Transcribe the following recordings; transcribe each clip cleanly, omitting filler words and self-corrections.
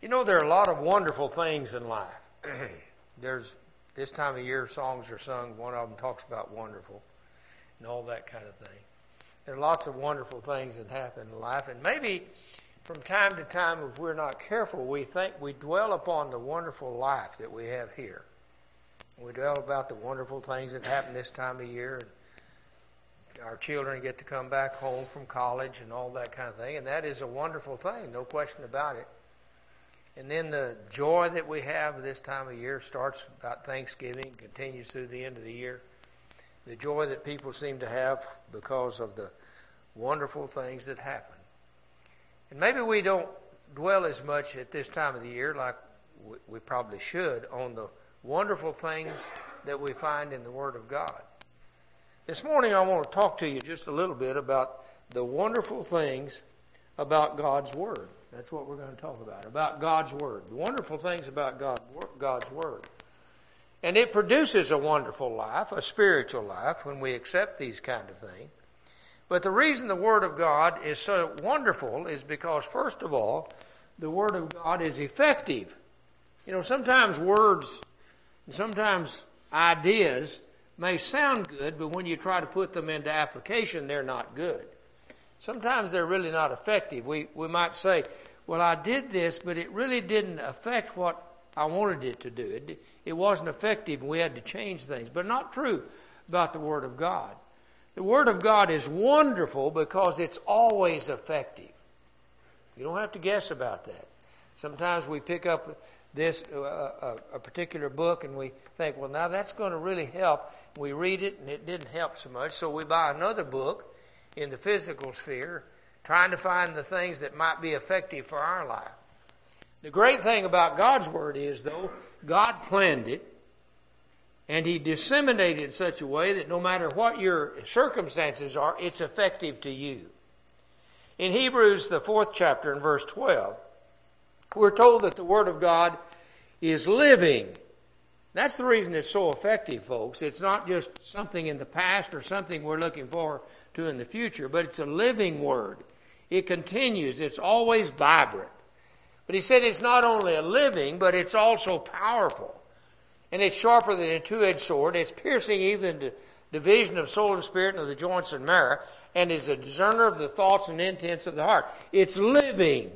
You know, there are a lot of wonderful things in life. There's this time of year, songs are sung. One of them talks about wonderful and all that kind of thing. There are lots of wonderful things that happen in life. And maybe from time to time, if we're not careful, we think we dwell upon the wonderful life that we have here. We dwell about the wonderful things that happen this time of year. And our children get to come back home from college and all that kind of thing. And that is a wonderful thing, no question about it. And then the joy that we have this time of year starts about Thanksgiving, continues through the end of the year. The joy that people seem to have because of the wonderful things that happen. And maybe we don't dwell as much at this time of the year like we probably should on the wonderful things that we find in the Word of God. This morning I want to talk to you just a little bit about the wonderful things about God's Word. That's what we're going to talk about God's Word. The wonderful things about God's Word. And it produces a wonderful life, a spiritual life, when we accept these kind of things. But the reason the Word of God is so wonderful is because, first of all, the Word of God is effective. You know, sometimes words and sometimes ideas may sound good, but when you try to put them into application, they're not good. Sometimes they're really not effective. We might say, well, I did this, but it really didn't affect what I wanted it to do. It wasn't effective, and we had to change things. But not true about the Word of God. The Word of God is wonderful because it's always effective. You don't have to guess about that. Sometimes we pick up this a particular book and we think, well, now that's going to really help. We read it and it didn't help so much, so we buy another book in the physical sphere, trying to find the things that might be effective for our life. The great thing about God's Word is, though, God planned it, and He disseminated it in such a way that no matter what your circumstances are, it's effective to you. In Hebrews, the 4th chapter, in verse 12, we're told that the Word of God is living. That's the reason it's so effective, folks. It's not just something in the past or something we're looking forward to in the future, but it's a living Word. It continues. It's always vibrant. But he said it's not only a living, but it's also powerful. And it's sharper than a two-edged sword. It's piercing even to division of soul and spirit and of the joints and marrow, and is a discerner of the thoughts and intents of the heart. It's living.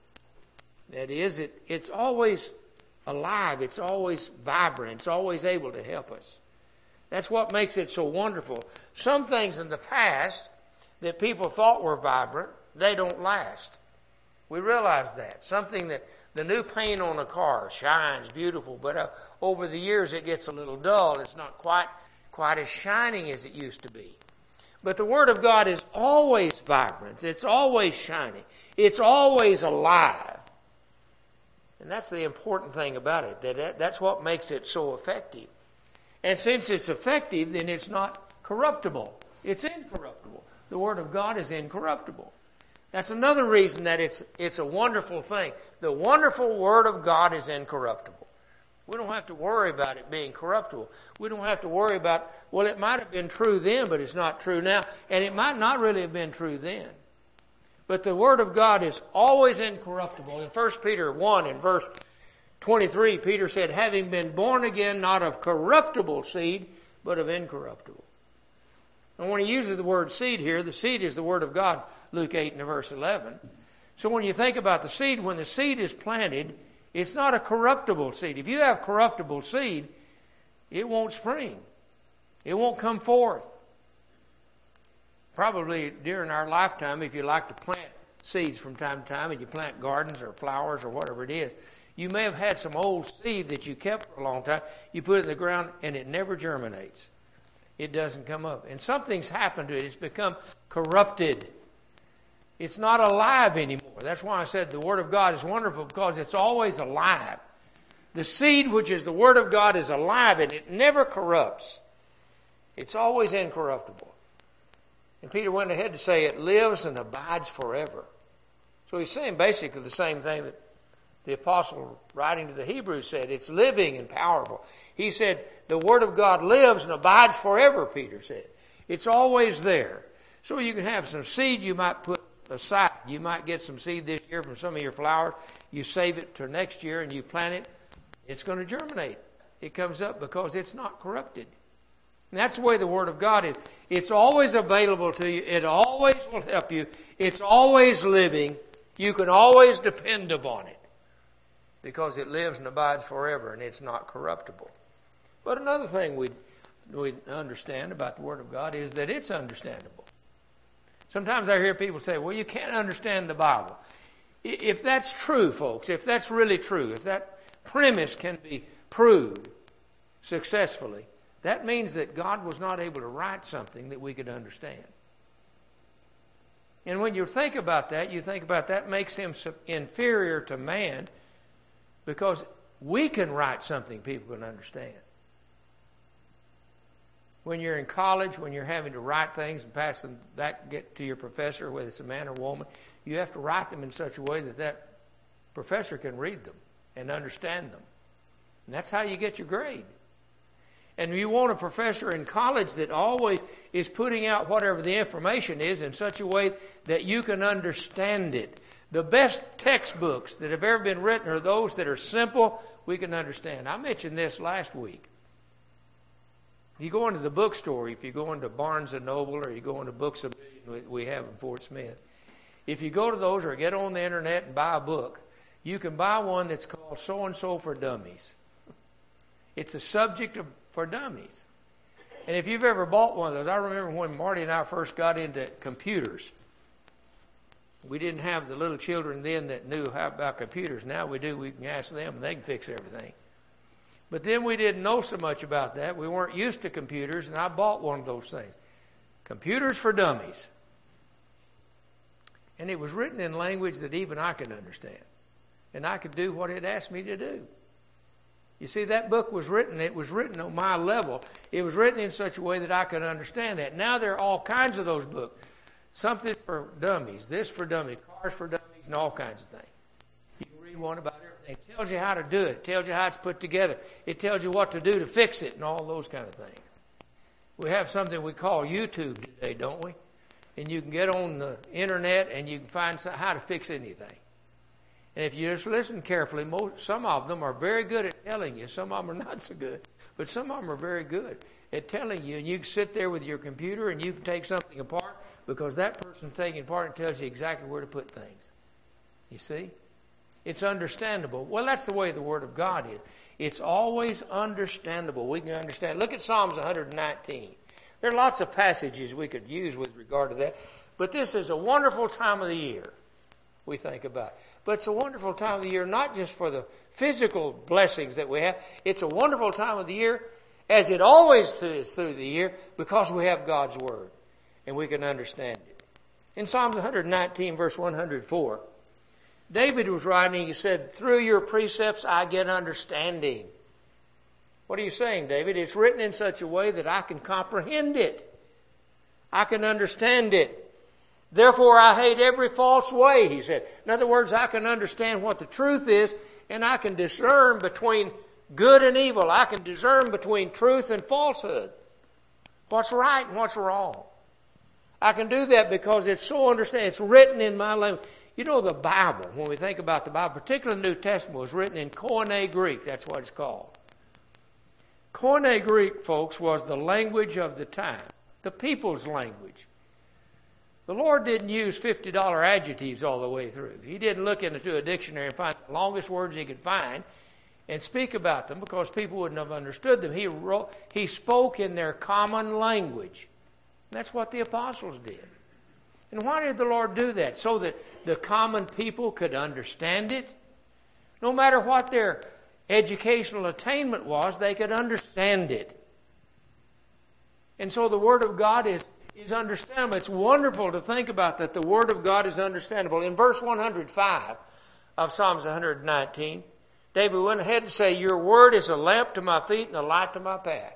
That is, it's always alive. It's always vibrant. It's always able to help us. That's what makes it so wonderful. Some things in the past that people thought were vibrant, they don't last. We realize that. Something that the new paint on a car shines beautiful, but over the years it gets a little dull. It's not quite as shining as it used to be. But the Word of God is always vibrant. It's always shining. It's always alive. And that's the important thing about it. That's what makes it so effective. And since it's effective, then it's not corruptible. It's incorruptible. The Word of God is incorruptible. That's another reason that it's a wonderful thing. The wonderful Word of God is incorruptible. We don't have to worry about it being corruptible. We don't have to worry about, well, it might have been true then, but it's not true now. And it might not really have been true then. But the Word of God is always incorruptible. In 1 Peter 1 in verse 23, Peter said, having been born again, not of corruptible seed, but of incorruptible. And when he uses the word seed here, the seed is the Word of God, Luke 8 and verse 11. So when you think about the seed, when the seed is planted, it's not a corruptible seed. If you have corruptible seed, it won't spring. It won't come forth. Probably during our lifetime, if you like to plant seeds from time to time, and you plant gardens or flowers or whatever it is, you may have had some old seed that you kept for a long time. You put it in the ground and it never germinates. It doesn't come up. And something's happened to it. It's become corrupted. It's not alive anymore. That's why I said the Word of God is wonderful, because it's always alive. The seed, which is the Word of God, is alive, and it never corrupts. It's always incorruptible. And Peter went ahead to say it lives and abides forever. So he's saying basically the same thing that the apostle writing to the Hebrews said. It's living and powerful. He said the Word of God lives and abides forever, Peter said. It's always there. So you can have some seed. You might put aside. You might get some seed this year from some of your flowers. You save it to next year and you plant it. It's going to germinate. It comes up because it's not corrupted. And that's the way the Word of God is. It's always available to you. It always will help you. It's always living. You can always depend upon it because it lives and abides forever and it's not corruptible. But another thing we understand about the Word of God is that it's understandable. Sometimes I hear people say, well, you can't understand the Bible. If that's true, folks, if that's really true, if that premise can be proved successfully, that means that God was not able to write something that we could understand. And when you think about that makes him inferior to man because we can write something people can understand. When you're in college, when you're having to write things and pass them back, get to your professor, whether it's a man or woman, you have to write them in such a way that that professor can read them and understand them. And that's how you get your grade. And you want a professor in college that always is putting out whatever the information is in such a way that you can understand it. The best textbooks that have ever been written are those that are simple, we can understand. I mentioned this last week. If you go into the bookstore, if you go into Barnes & Noble or you go into Books of Million we have in Fort Smith, if you go to those or get on the internet and buy a book, you can buy one that's called So-and-so for Dummies. It's a subject for dummies. And if you've ever bought one of those, I remember when Marty and I first got into computers. We didn't have the little children then that knew how about computers. Now we do. We can ask them and they can fix everything. But then we didn't know so much about that. We weren't used to computers, and I bought one of those things. Computers for Dummies. And it was written in language that even I could understand. And I could do what it asked me to do. You see, that book was written, it was written on my level. It was written in such a way that I could understand that. Now there are all kinds of those books. Something for dummies, this for dummies, cars for dummies, and all kinds of things. You can read one about everything. It tells you how to do it. It tells you how it's put together. It tells you what to do to fix it and all those kind of things. We have something we call YouTube today, don't we? And you can get on the internet and you can find how to fix anything. And if you just listen carefully, some of them are very good at telling you. Some of them are not so good. But some of them are very good at telling you. And you can sit there with your computer and you can take something apart because that person's taking it apart and tells you exactly where to put things. You see? It's understandable. Well, that's the way the Word of God is. It's always understandable. We can understand. Look at Psalms 119. There are lots of passages we could use with regard to that. But this is a wonderful time of the year, we think about. But it's a wonderful time of the year, not just for the physical blessings that we have. It's a wonderful time of the year, as it always is through the year, because we have God's Word. And we can understand it. In Psalms 119, verse 104, David was writing, he said, through your precepts I get understanding. What are you saying, David? It's written in such a way that I can comprehend it. I can understand it. Therefore I hate every false way, he said. In other words, I can understand what the truth is, and I can discern between good and evil. I can discern between truth and falsehood. What's right and what's wrong. I can do that because it's so understandable. It's written in my language. You know, the Bible, when we think about the Bible, particularly the New Testament, was written in Koine Greek. That's what it's called. Koine Greek, folks, was the language of the time, the people's language. The Lord didn't use $50 adjectives all the way through. He didn't look into a dictionary and find the longest words he could find and speak about them because people wouldn't have understood them. He spoke in their common language. That's what the apostles did. And why did the Lord do that? So that the common people could understand it. No matter what their educational attainment was, they could understand it. And so the Word of God is understandable. It's wonderful to think about that the Word of God is understandable. In verse 105 of Psalms 119, David went ahead to say, your Word is a lamp to my feet and a light to my path.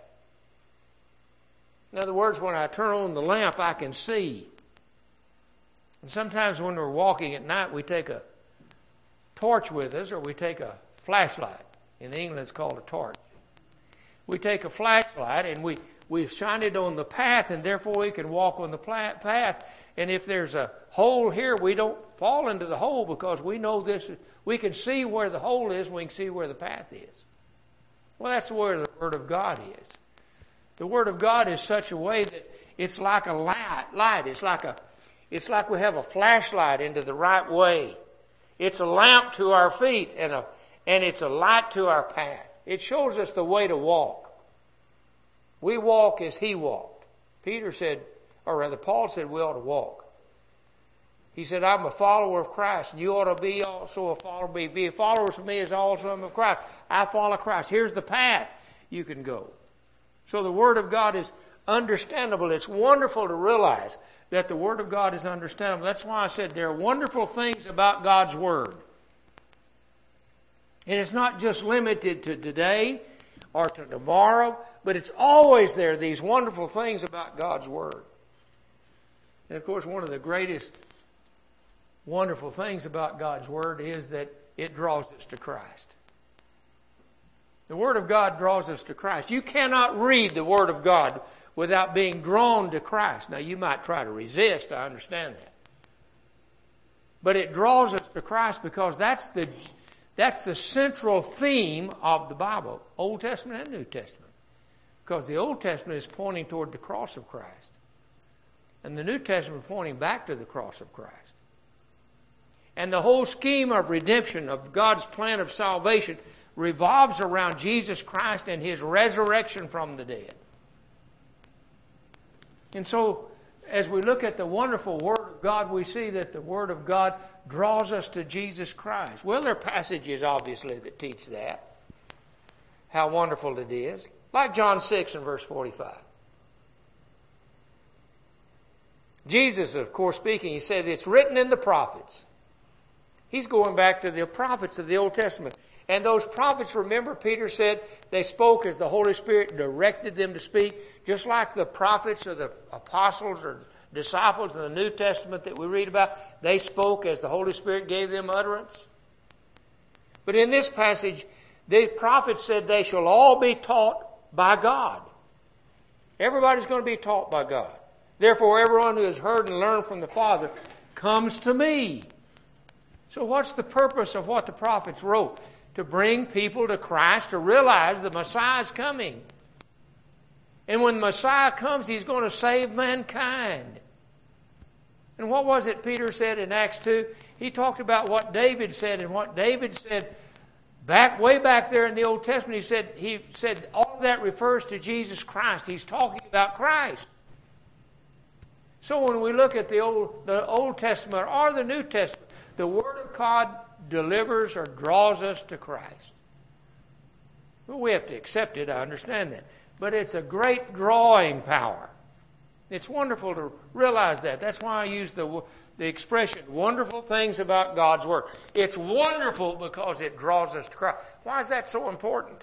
In other words, when I turn on the lamp, I can see. And sometimes when we're walking at night, we take a torch with us or we take a flashlight. In England, it's called a torch. We take a flashlight and we we've shined it on the path, and therefore we can walk on the path. And if there's a hole here, we don't fall into the hole because we know this. We can see where the hole is, and we can see where the path is. Well, that's where the Word of God is. The Word of God is such a way that it's like a light. It's like we have a flashlight into the right way. It's a lamp to our feet and it's a light to our path. It shows us the way to walk. We walk as He walked. Peter said, or rather Paul said, we ought to walk. He said, I'm a follower of Christ, and you ought to be also a follower of me. Be a follower of me as also am of Christ. I follow Christ. Here's the path you can go. So the Word of God is understandable. It's wonderful to realize that the Word of God is understandable. That's why I said there are wonderful things about God's Word. And it's not just limited to today or to tomorrow, but it's always there, these wonderful things about God's Word. And of course, one of the greatest wonderful things about God's Word is that it draws us to Christ. The Word of God draws us to Christ. You cannot read the Word of God without being drawn to Christ. Now, you might try to resist, I understand that. But it draws us to Christ because that's the central theme of the Bible, Old Testament and New Testament. Because the Old Testament is pointing toward the cross of Christ. And the New Testament is pointing back to the cross of Christ. And the whole scheme of redemption, of God's plan of salvation, revolves around Jesus Christ and His resurrection from the dead. And so, as we look at the wonderful Word of God, we see that the Word of God draws us to Jesus Christ. Well, there are passages, obviously, that teach that. How wonderful it is. Like John 6 and verse 45. Jesus, of course, speaking, He said, it's written in the prophets. He's going back to the prophets of the Old Testament. And those prophets, remember, Peter said, they spoke as the Holy Spirit directed them to speak, just like the prophets or the apostles or disciples in the New Testament that we read about. They spoke as the Holy Spirit gave them utterance. But in this passage, the prophets said they shall all be taught by God. Everybody's going to be taught by God. Therefore, everyone who has heard and learned from the Father comes to me. So what's the purpose of what the prophets wrote? To bring people to Christ, to realize the Messiah is coming. And when the Messiah comes, He's going to save mankind. And what was it Peter said in Acts 2? He talked about what David said, and what David said way back there in the Old Testament. He said all of that refers to Jesus Christ. He's talking about Christ. So when we look at the Old Testament or the New Testament, the Word of God delivers or draws us to Christ. Well, we have to accept it, I understand that. But it's a great drawing power. It's wonderful to realize that. That's why I use the expression, wonderful things about God's Word. It's wonderful because it draws us to Christ. Why is that so important?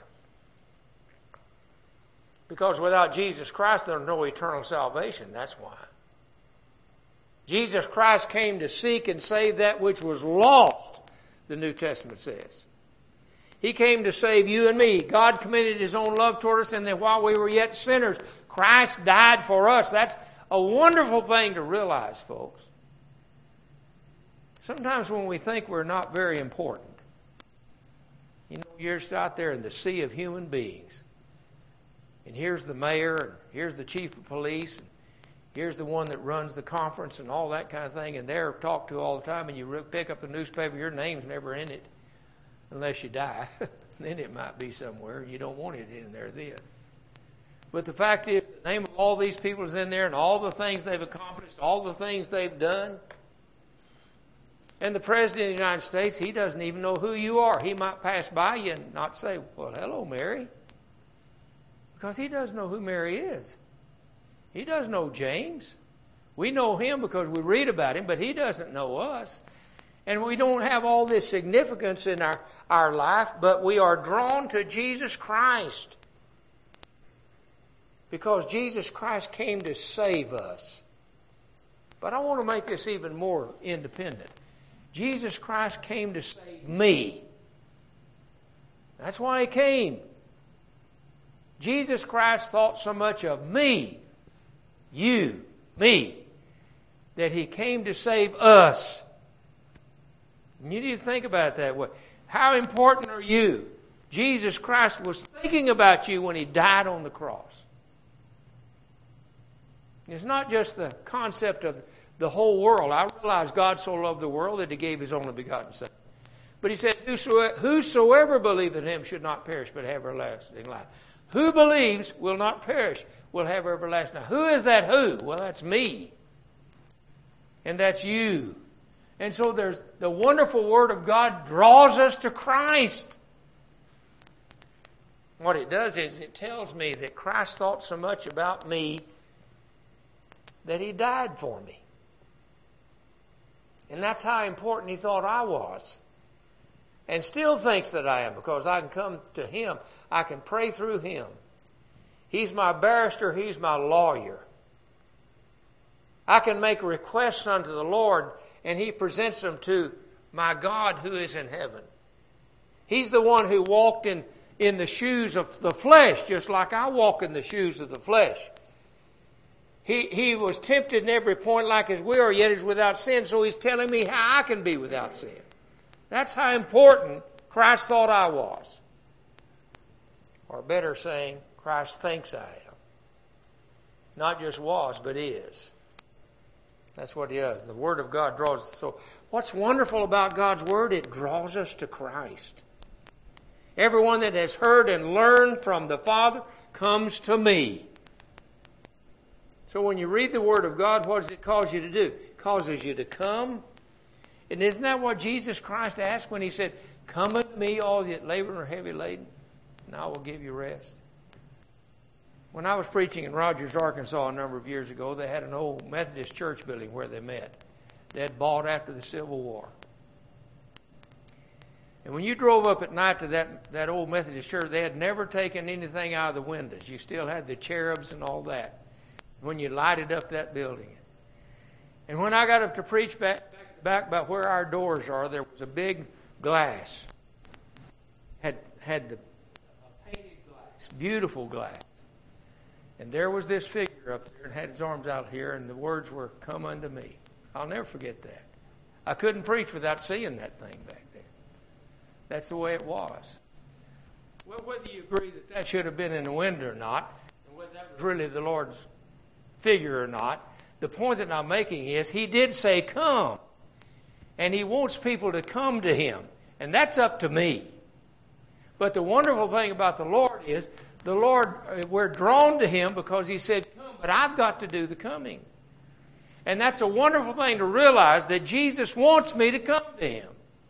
Because without Jesus Christ, there's no eternal salvation. That's why. Jesus Christ came to seek and save that which was lost, the New Testament says. He came to save you and me. God commended His own love toward us, and that while we were yet sinners, Christ died for us. That's a wonderful thing to realize, folks. Sometimes when we think we're not very important, you know, you're just out there in the sea of human beings. And here's the mayor, and here's the chief of police, and here's the one that runs the conference and all that kind of thing, and they're talked to all the time, and you pick up the newspaper, your name's never in it unless you die. Then it might be somewhere, and you don't want it in there then. But the fact is, the name of all these people is in there, and all the things they've accomplished, all the things they've done. And the President of the United States, he doesn't even know who you are. He might pass by you and not say, well, hello, Mary. Because he doesn't know who Mary is. He doesn't know James. We know him because we read about him, but he doesn't know us. And we don't have all this significance in our life, but we are drawn to Jesus Christ. Because Jesus Christ came to save us. But I want to make this even more independent. Jesus Christ came to save me. That's why He came. Jesus Christ thought so much of me, you, me, that He came to save us. And you need to think about it that way. How important are you? Jesus Christ was thinking about you when He died on the cross. It's not just the concept of the whole world. I realize God so loved the world that He gave His only begotten Son. But He said, whosoever believeth in Him should not perish but have everlasting life. Who believes will not perish, will have everlasting life. Who is that who? Well, that's me. And that's you. And so there's the wonderful Word of God draws us to Christ. What it does is it tells me that Christ thought so much about me that He died for me. And that's how important He thought I was. And still thinks that I am, because I can come to Him. I can pray through Him. He's my barrister. He's my lawyer. I can make requests unto the Lord, and He presents them to my God who is in heaven. He's the one who walked in the shoes of the flesh, just like I walk in the shoes of the flesh. He was tempted in every point like as we are, yet is without sin. So He's telling me how I can be without sin. That's how important Christ thought I was. Or better saying, Christ thinks I am. Not just was, but is. That's what He does. The Word of God draws us. So what's wonderful about God's Word? It draws us to Christ. Everyone that has heard and learned from the Father comes to me. So when you read the Word of God, what does it cause you to do? It causes you to come. And isn't that what Jesus Christ asked when He said, "Come unto me, all that labor and are heavy laden, and I will give you rest"? When I was preaching in Rogers, Arkansas a number of years ago, they had an old Methodist church building where they met. They had bought after the Civil War. And when you drove up at night to that old Methodist church, they had never taken anything out of the windows. You still had the cherubs and all that when you lighted up that building. And when I got up to preach back about where our doors are, there was a big glass. Had the painted glass, beautiful glass. And there was this figure up there and had his arms out here, and the words were, "Come unto me." I'll never forget that. I couldn't preach without seeing that thing back there. That's the way it was. Well, whether you agree that should have been in the window or not, and whether that was really the Lord's figure or not, the point that I'm making is He did say, "Come." And He wants people to come to Him. And that's up to me. But the wonderful thing about the Lord is, the Lord, we're drawn to Him because He said, "Come," but I've got to do the coming. And that's a wonderful thing to realize, that Jesus wants me to come to Him.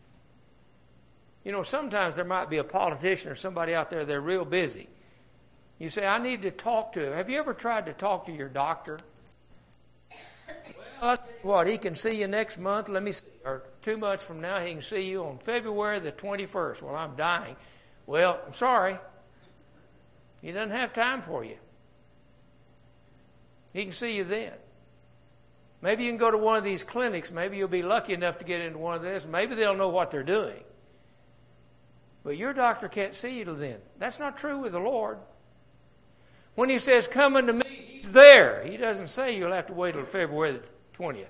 You know, sometimes there might be a politician or somebody out there, they're real busy. You say, "I need to talk to him." Have you ever tried to talk to your doctor? Well, I'll tell you what, he can see you next month, or 2 months from now, he can see you on February the 21st. Well, I'm dying. Well, I'm sorry. He doesn't have time for you. He can see you then. Maybe you can go to one of these clinics. Maybe you'll be lucky enough to get into one of this. Maybe they'll know what they're doing. But your doctor can't see you till then. That's not true with the Lord. When He says, "Come unto me," He's there. He doesn't say you'll have to wait till February the 20th.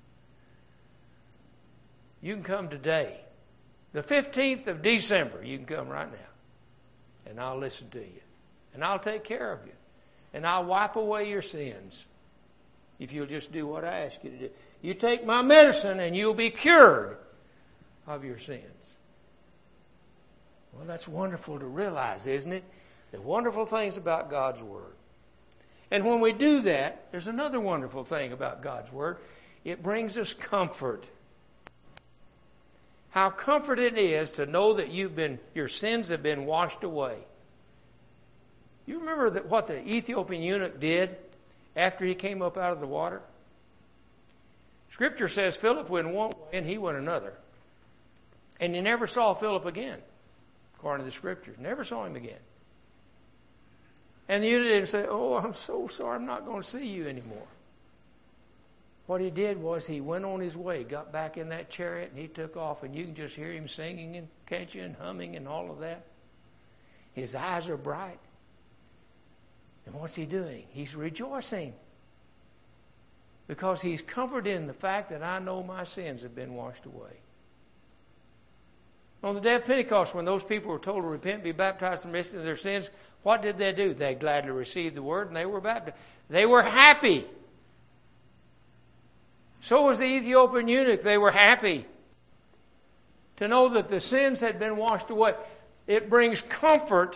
You can come today. The 15th of December, you can come right now. And I'll listen to you. And I'll take care of you. And I'll wipe away your sins. If you'll just do what I ask you to do. You take my medicine and you'll be cured of your sins. Well, that's wonderful to realize, isn't it? The wonderful things about God's Word. And when we do that, there's another wonderful thing about God's Word. It brings us comfort. How comfort it is to know that your sins have been washed away. You remember what the Ethiopian eunuch did after he came up out of the water? Scripture says Philip went one way and he went another. And you never saw Philip again, according to the Scriptures. Never saw him again. And the eunuch didn't say, "Oh, I'm so sorry, I'm not going to see you anymore." What he did was he went on his way, got back in that chariot, and he took off. And you can just hear him singing, and can't you, and humming and all of that. His eyes are bright. And what's he doing? He's rejoicing. Because he's comforted in the fact that I know my sins have been washed away. On the day of Pentecost, when those people were told to repent, be baptized in the remission of their sins, what did they do? They gladly received the word and they were baptized. They were happy. So was the Ethiopian eunuch. They were happy to know that the sins had been washed away. It brings comfort.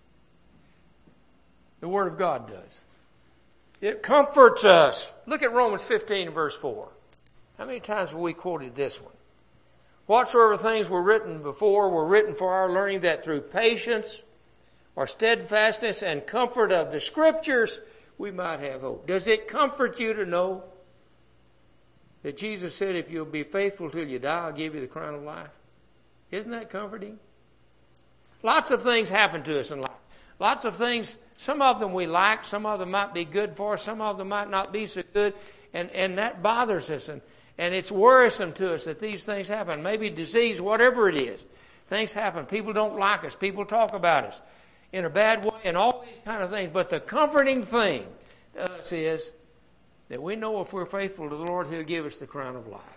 The Word of God does. It comforts us. Look at Romans 15, verse 4. How many times have we quoted this one? Whatsoever things were written before were written for our learning, that through patience or steadfastness and comfort of the Scriptures we might have hope. Does it comfort you to know that Jesus said, if you'll be faithful till you die, I'll give you the crown of life? Isn't that comforting? Lots of things happen to us in life. Lots of things, some of them we like, some of them might be good for us, some of them might not be so good, and that bothers us, and it's worrisome to us that these things happen. Maybe disease, whatever it is. Things happen. People don't like us. People talk about us in a bad way and all these kind of things. But the comforting thing to us is that we know if we're faithful to the Lord, He'll give us the crown of life.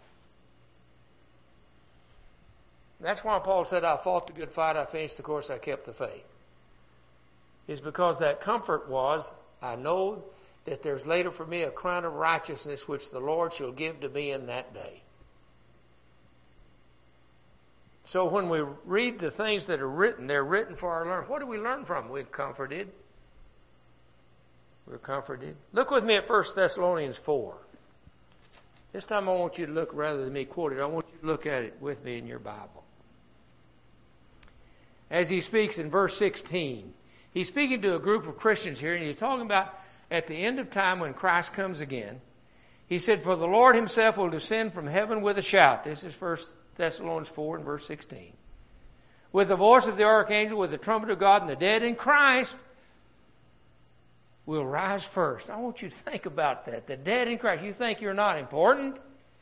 That's why Paul said, I fought the good fight, I finished the course, I kept the faith. It's because that comfort was, I know that there's later for me a crown of righteousness which the Lord shall give to me in that day. So when we read the things that are written, they're written for our learning. What do we learn from? We're comforted. We're comforted. Look with me at 1 Thessalonians 4. This time I want you to look, rather than me quote it, I want you to look at it with me in your Bible. As he speaks in verse 16, he's speaking to a group of Christians here, and he's talking about at the end of time when Christ comes again. He said, for the Lord Himself will descend from heaven with a shout. This is 1 Thessalonians 4 and verse 16. With the voice of the archangel, with the trumpet of God, and the dead in Christ will rise first. I want you to think about that. The dead in Christ. You think you're not important?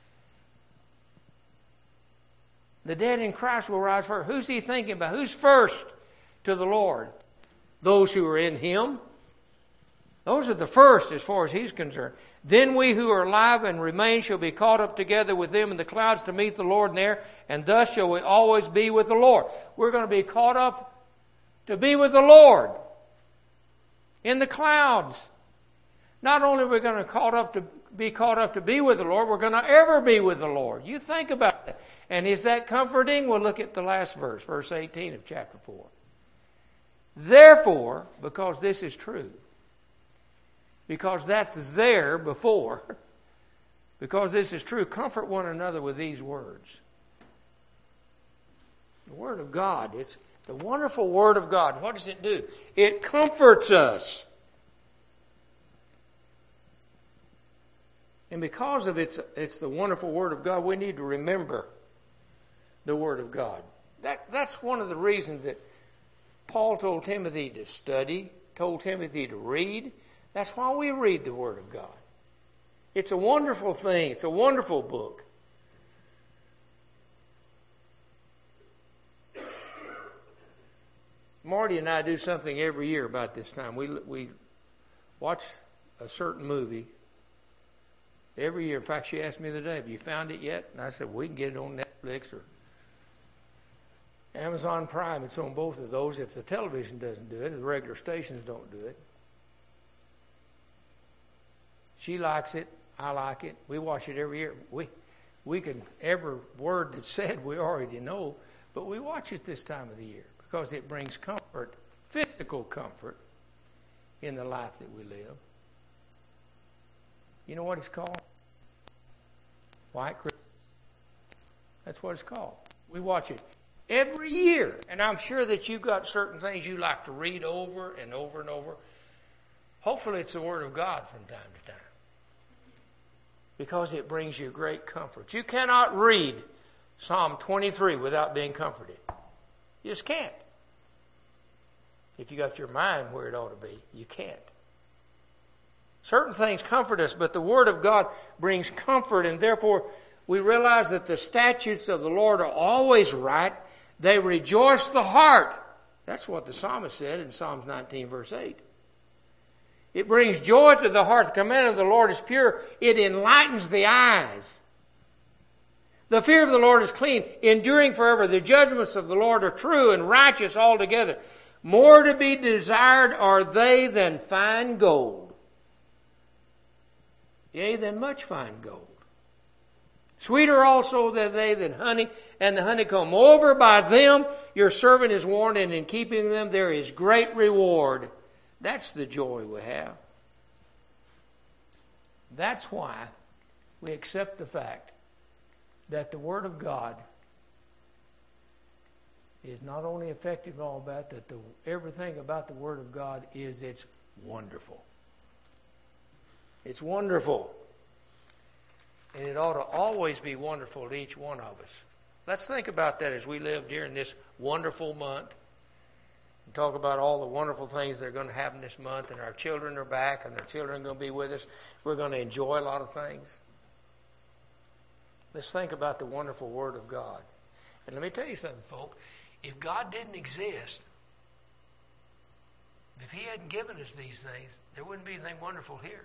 The dead in Christ will rise first. Who's he thinking about? Who's first to the Lord? Those who are in Him. Those are the first as far as He's concerned. Then we who are alive and remain shall be caught up together with them in the clouds to meet the Lord in the air, and thus shall we always be with the Lord. We're going to be caught up to be with the Lord in the clouds. Not only are we going to be caught up to be with the Lord, we're going to ever be with the Lord. You think about that. And is that comforting? We'll look at the last verse, verse 18 of chapter 4. Therefore, because this is true, because that's there before, because this is true, comfort one another with these words. The Word of God, it's the wonderful Word of God. What does it do? It comforts us. And because of it's the wonderful Word of God, we need to remember the Word of God. That's one of the reasons that Paul told Timothy to study, told Timothy to read. That's why we read the Word of God. It's a wonderful thing. It's a wonderful book. Marty and I do something every year about this time. We watch a certain movie every year. In fact, she asked me the other day, have you found it yet? And I said, we can get it on Netflix or Amazon Prime. It's on both of those. If the television doesn't do it, the regular stations don't do it. She likes it. I like it. We watch it every year. We can, every word that's said we already know, but we watch it this time of the year because it brings comfort, physical comfort, in the life that we live. You know what it's called? White Christmas. That's what it's called. We watch it every year. And I'm sure that you've got certain things you like to read over and over and over. Hopefully it's the Word of God from time to time, because it brings you great comfort. You cannot read Psalm 23 without being comforted. You just can't. If you got your mind where it ought to be, you can't. Certain things comfort us, but the Word of God brings comfort, and therefore we realize that the statutes of the Lord are always right. They rejoice the heart. That's what the psalmist said in Psalms 19, verse 8. It brings joy to the heart. The commandment of the Lord is pure. It enlightens the eyes. The fear of the Lord is clean, enduring forever. The judgments of the Lord are true and righteous altogether. More to be desired are they than fine gold. Yea, than much fine gold. Sweeter also than they than honey and the honeycomb. Moreover, by them your servant is warned, and in keeping them there is great reward. That's the joy we have. That's why we accept the fact that the Word of God is not only effective and all that, everything about the Word of God is it's wonderful. It's wonderful. And it ought to always be wonderful to each one of us. Let's think about that as we live during this wonderful month. And talk about all the wonderful things that are going to happen this month. And our children are back, and their children are going to be with us. We're going to enjoy a lot of things. Let's think about the wonderful Word of God. And let me tell you something, folks. If God didn't exist, if He hadn't given us these things, there wouldn't be anything wonderful here.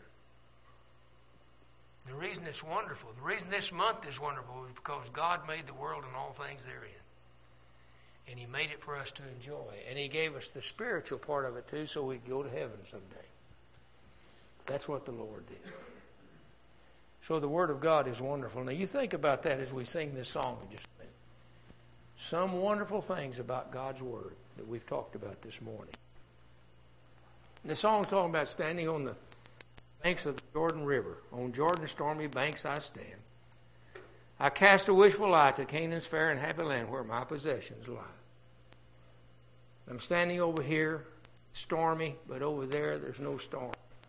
The reason it's wonderful, the reason this month is wonderful is because God made the world and all things therein. And He made it for us to enjoy. And He gave us the spiritual part of it too, so we could go to heaven someday. That's what the Lord did. So the Word of God is wonderful. Now you think about that as we sing this song in just a minute. Some wonderful things about God's Word that we've talked about this morning. And the song's talking about standing on the banks of the Jordan River. On Jordan's stormy banks I stand. I cast a wishful eye to Canaan's fair and happy land where my possessions lie. I'm standing over here, stormy, but over there's no storm.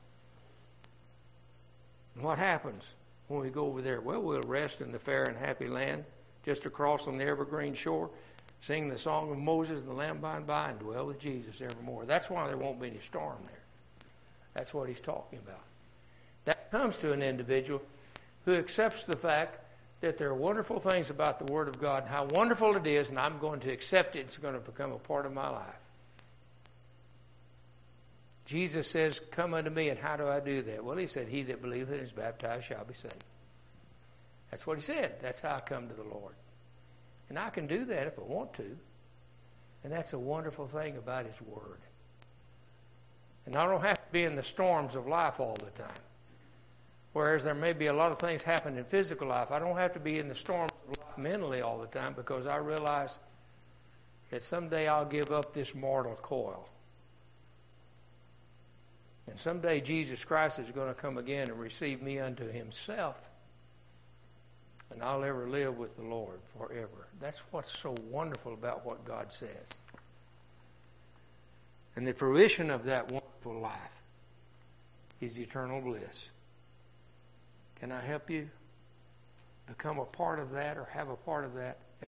And what happens when we go over there? Well, we'll rest in the fair and happy land, just across on the evergreen shore, sing the song of Moses and the Lamb by and by, and dwell with Jesus evermore. That's why there won't be any storm there. That's what he's talking about. That comes to an individual who accepts the fact that there are wonderful things about the Word of God and how wonderful it is, and I'm going to accept it. It's going to become a part of my life. Jesus says, come unto me, and how do I do that? Well, He said, he that believeth and is baptized shall be saved. That's what He said. That's how I come to the Lord. And I can do that if I want to. And that's a wonderful thing about His Word. And I don't have to be in the storms of life all the time. Whereas there may be a lot of things happen in physical life, I don't have to be in the storms of life mentally all the time, because I realize that someday I'll give up this mortal coil. And someday Jesus Christ is going to come again and receive me unto Himself. And I'll ever live with the Lord forever. That's what's so wonderful about what God says. And the fruition of that wonderful life is eternal bliss. Can I help you become a part of that or have a part of that